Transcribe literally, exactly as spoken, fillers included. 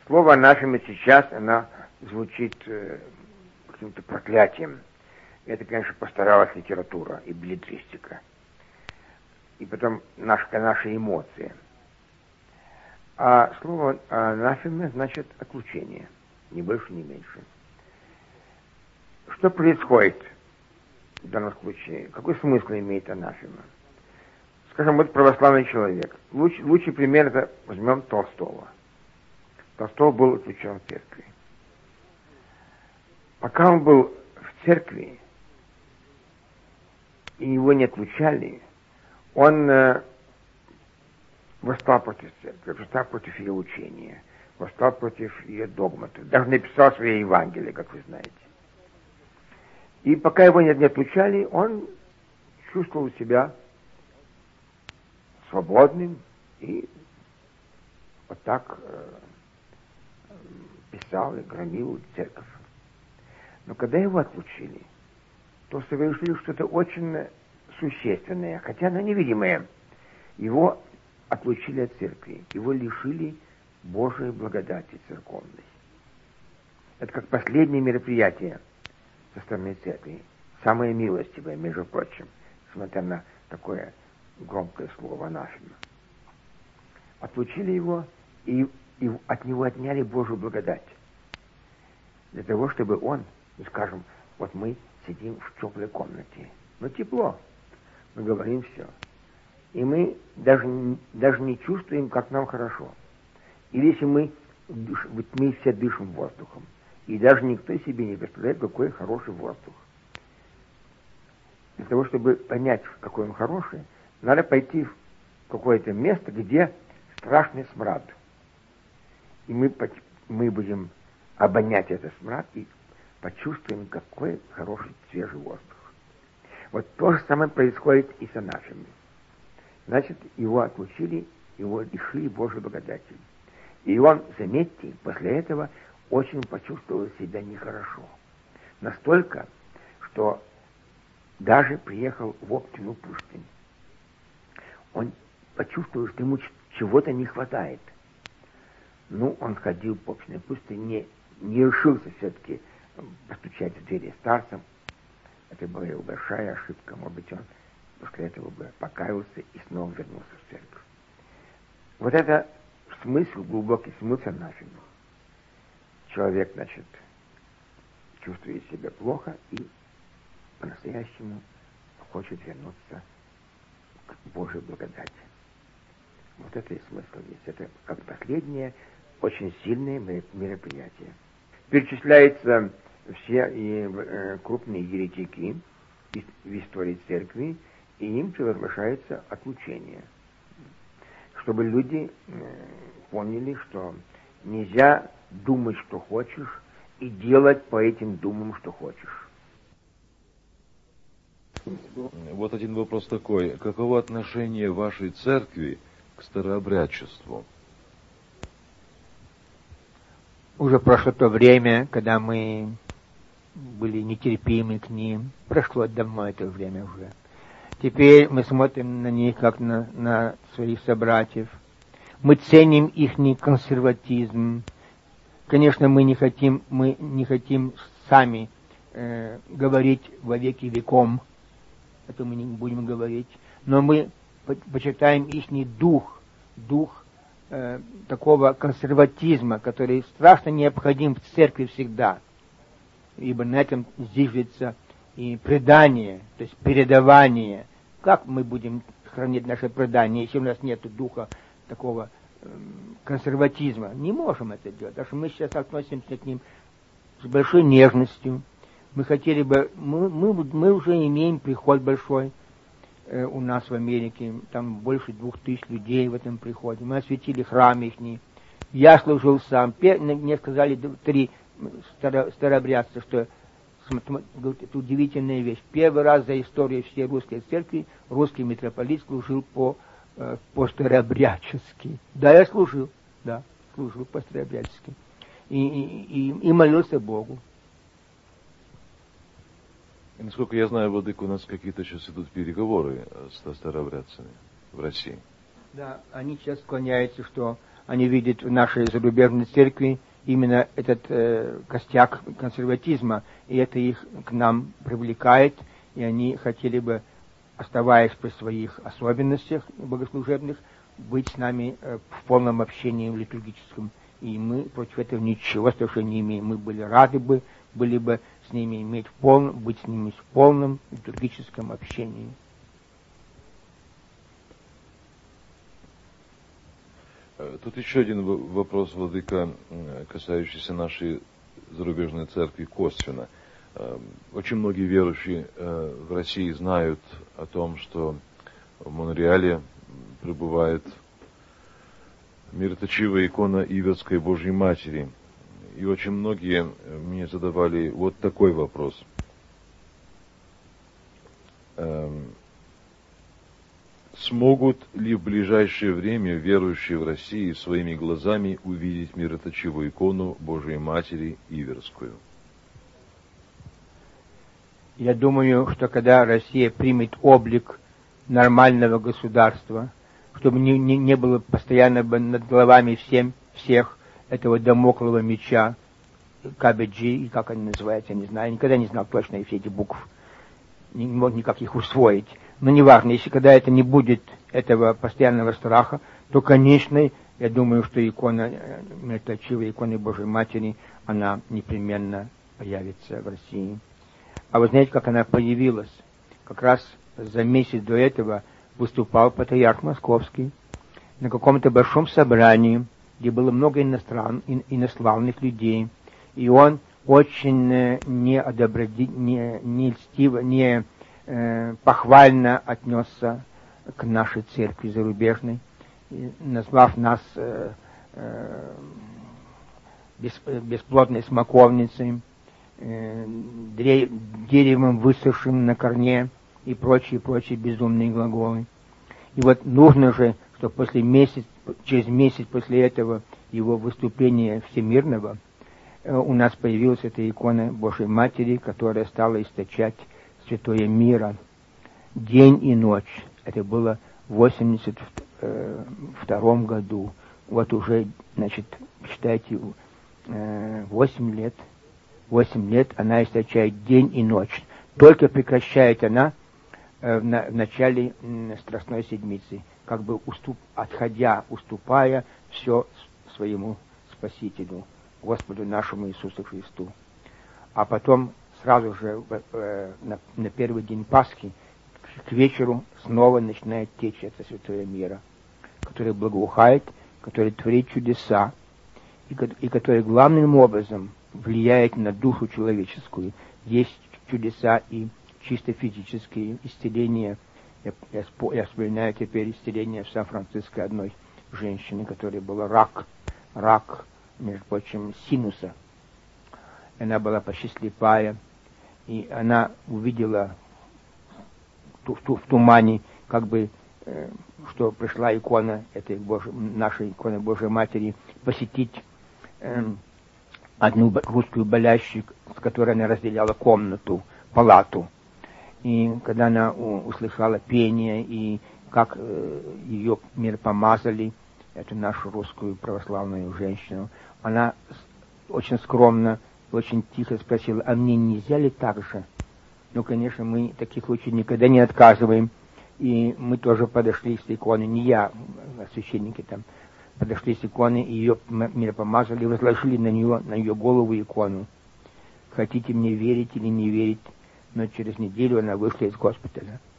Слово анафема сейчас, она звучит э, каким-то проклятием. Это, конечно, постаралась литература и беллетристика. И потом наши, наши эмоции. А слово анафема значит отлучение. Ни больше, ни меньше. Что происходит в данном случае? Какой смысл имеет анафема? Скажем, вот православный человек. Луч, лучший пример это возьмем Толстого. Толстой был отлучен в церкви. Пока он был в церкви, и его не отлучали, он э, восстал против церкви, восстал против ее учения, восстал против ее догматов. Даже написал свои Евангелия, как вы знаете. И пока его не, не отлучали, он чувствовал себя свободным и вот так э, писал и громил церковь. Но когда его отлучили, то совершили что-то очень существенное, хотя оно невидимое. Его отлучили от церкви, его лишили Божией благодати церковной. Это как последнее мероприятие со стороны церкви. Самое милостивое, между прочим, смотря на такое громкое слово анафема. Отлучили его и, и от него отняли Божию благодать. Для того, чтобы он, ну, скажем, вот мы сидим в теплой комнате, но тепло, мы говорим все. И мы даже, даже не чувствуем, как нам хорошо. Или если мы, мы все дышим воздухом, и даже никто себе не представляет, какой хороший воздух. Для того, чтобы понять, какой он хороший, надо пойти в какое-то место, где страшный смрад. И мы, мы будем обонять этот смрад и почувствуем, какой хороший свежий воздух. Вот то же самое происходит и с анафемой. Значит, его отлучили, его лишили Божьей благодати. И он, заметьте, после этого очень почувствовал себя нехорошо. Настолько, что даже приехал в Оптину пустынь. Он почувствовал, что ему чего-то не хватает. Ну, он ходил по Оптиной пустыне, не, не решился все-таки постучать в двери старцам. Это была его большая ошибка. Может быть, он после этого бы покаялся и снова вернулся в церковь. Вот это смысл, глубокий смысл анафемы. Человек, значит, чувствует себя плохо и по-настоящему хочет вернуться к Божьей благодати. Вот это и смысл есть. Это как последнее, очень сильное мероприятие. Перечисляются все и, э, крупные еретики в истории церкви, и им провозглашается отлучение. Чтобы люди э, поняли, что нельзя думать, что хочешь, и делать по этим думам, что хочешь. Вот один вопрос такой. Каково отношение вашей церкви к старообрядчеству? Уже прошло то время, когда мы были нетерпимы к ним. Прошло давно это время уже. Теперь мы смотрим на них, как на, на своих собратьев. Мы ценим их консерватизм. Конечно, мы не хотим, мы не хотим сами э, говорить во веки веком. Это мы не будем говорить. Но мы почитаем их дух, дух э, такого консерватизма, который страшно необходим в церкви всегда. Ибо на этом зиждется и предание, то есть передавание. Как мы будем хранить наше предание, если у нас нет духа такого э, консерватизма? Не можем это делать, потому что мы сейчас относимся к ним с большой нежностью. Мы хотели бы, мы, мы, мы уже имеем приход большой э, у нас в Америке, там больше двух тысяч людей в этом приходе. Мы осветили храм их. Я служил сам. Мне сказали три старо, старообрядца, что говорит, это удивительная вещь. Первый раз за историю всей русской церкви русский митрополит служил по, э, по старообрядчески. Да, я служил, да, служил по старообрядчески. И, и, и, и молился Богу. И, насколько я знаю, владыка, у нас какие-то сейчас идут переговоры с старообрядцами в России. Да, они сейчас склоняются, что они видят в нашей зарубежной церкви именно этот э, костяк консерватизма, и это их к нам привлекает, и они хотели бы, оставаясь при своих особенностях богослужебных, быть с нами э, в полном общении литургическом. И мы против этого ничего совершенно не имеем. Мы были рады бы, были бы с ними иметь в полном, быть с ними в полном литургическом общении. Тут еще один вопрос, владыка, касающийся нашей зарубежной церкви косвенно. Очень многие верующие в России знают о том, что в Монреале пребывает мироточивая икона Иверской Божьей Матери. И очень многие мне задавали вот такой вопрос. Смогут ли в ближайшее время верующие в России своими глазами увидеть мироточивую икону Божией Матери Иверскую? Я думаю, что когда Россия примет облик нормального государства, чтобы не, не, не было постоянно над головами всем, всех этого дамоклого меча, КБГ, и как они называются, я не знаю, никогда не знал точно все эти буквы, не мог никак их усвоить. Но неважно, если когда это не будет этого постоянного страха, то, конечно, я думаю, что икона, мироточивая икона Божьей Матери, она непременно появится в России. А вы знаете, как она появилась? Как раз за месяц до этого выступал патриарх Московский на каком-то большом собрании, где было много иностран, инославных людей, и он очень неодобрительно, не, не льстиво, не э, похвально отнесся к нашей церкви зарубежной, назвав нас э, э, бес, бесплодной смоковницей, э, деревом, высохшим на корне, и прочие, прочие безумные глаголы. И вот нужно же, что после месяц, через месяц после этого его выступления всемирного, у нас появилась эта икона Божьей Матери, которая стала источать святое мира день и ночь. Это было в восемьдесят втором году. Вот уже, значит, считайте, восемь лет. восемь лет она источает день и ночь. Только прекращает она в начале Страстной Седмицы, как бы уступ, отходя, уступая все своему Спасителю, Господу нашему Иисусу Христу. А потом сразу же э, на, на первый день Пасхи к вечеру снова начинает течь это святое мира, которое благоухает, которое творит чудеса, и, и которое главным образом влияет на душу человеческую. Есть чудеса и чисто физические исцеления. Я, я, я вспоминаю теперь исцеление в Сан-Франциско одной женщины, которой был рак, рак, между прочим, синуса. Она была почти слепая, и она увидела в, в, в тумане, как бы, э, что пришла икона этой Божьей, нашей иконы Божьей Матери, посетить э, одну русскую болящую, с которой она разделяла комнату, палату. И когда она услышала пение, и как э, ее мир помазали, эту нашу русскую православную женщину, она очень скромно, очень тихо спросила: а мне нельзя ли так же? Ну, конечно, мы в таких случаях никогда не отказываем. И мы тоже подошли с иконой, не я, а священники там, подошли с иконой, и ее миропомазали, возложили на нее, на ее голову икону. Хотите мне верить или не верить, но через неделю она вышла из госпиталя.